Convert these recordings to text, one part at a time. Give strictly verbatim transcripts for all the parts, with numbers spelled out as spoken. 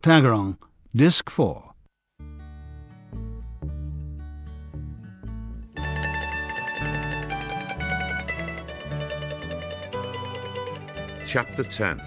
Tagarong, Disc four. Chapter ten.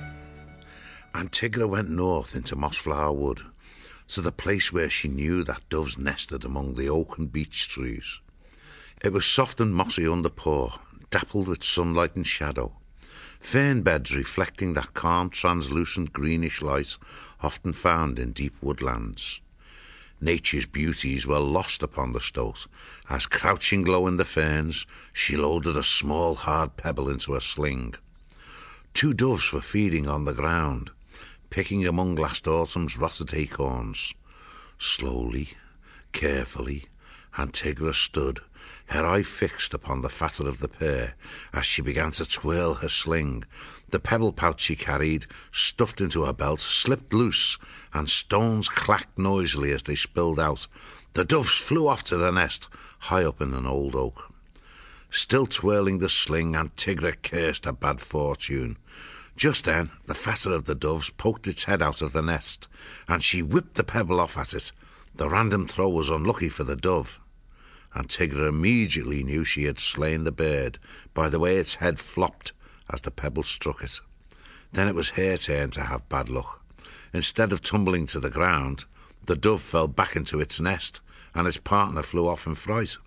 Antigua went north into Mossflower Wood, to the place where she knew that doves nested among the oak and beech trees. It was soft and mossy underpaw, dappled with sunlight and shadow, fern beds reflecting that calm, translucent greenish light often found in deep woodlands. Nature's beauties were lost upon the stoat, as crouching low in the ferns, she loaded a small hard pebble into her sling. Two doves were feeding on the ground, picking among last autumn's rotted acorns. Slowly, carefully, Antigua stood, her eye fixed upon the fatter of the pair, as she began to twirl her sling. The pebble pouch she carried, stuffed into her belt, slipped loose, and stones clacked noisily as they spilled out. The doves flew off to the nest, high up in an old oak. Still twirling the sling, Antigua cursed her bad fortune. Just then, the fatter of the doves poked its head out of the nest, and she whipped the pebble off at it. The random throw was unlucky for the dove. Antigua immediately knew she had slain the bird by the way its head flopped as the pebble struck it. Then it was her turn to have bad luck. Instead of tumbling to the ground, the dove fell back into its nest, and its partner flew off in fright.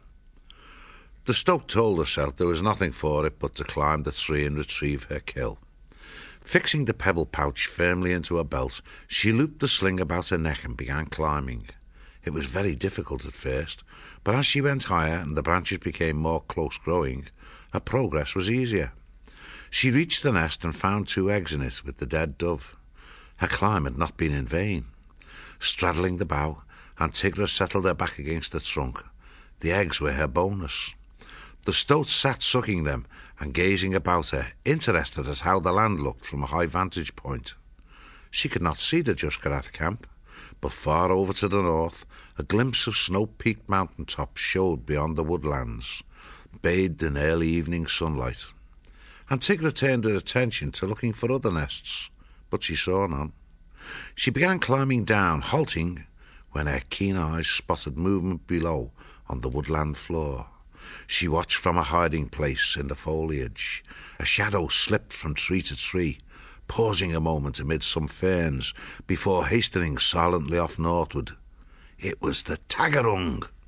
The stoat told herself there was nothing for it but to climb the tree and retrieve her kill. Fixing the pebble pouch firmly into her belt, she looped the sling about her neck and began climbing. It was very difficult at first, but as she went higher and the branches became more close-growing, her progress was easier. She reached the nest and found two eggs in it with the dead dove. Her climb had not been in vain. Straddling the bough, Antigua settled her back against the trunk. The eggs were her bonus. The stoat sat sucking them and gazing about her, interested at how the land looked from a high vantage point. She could not see the Juskerath camp, but far over to the north, a glimpse of snow-peaked mountain tops showed beyond the woodlands, bathed in early evening sunlight. Antigua turned her attention to looking for other nests, but she saw none. She began climbing down, halting, when her keen eyes spotted movement below on the woodland floor. She watched from a hiding place in the foliage. A shadow slipped from tree to tree, pausing a moment amid some ferns before hastening silently off northward. It was the Tagarong.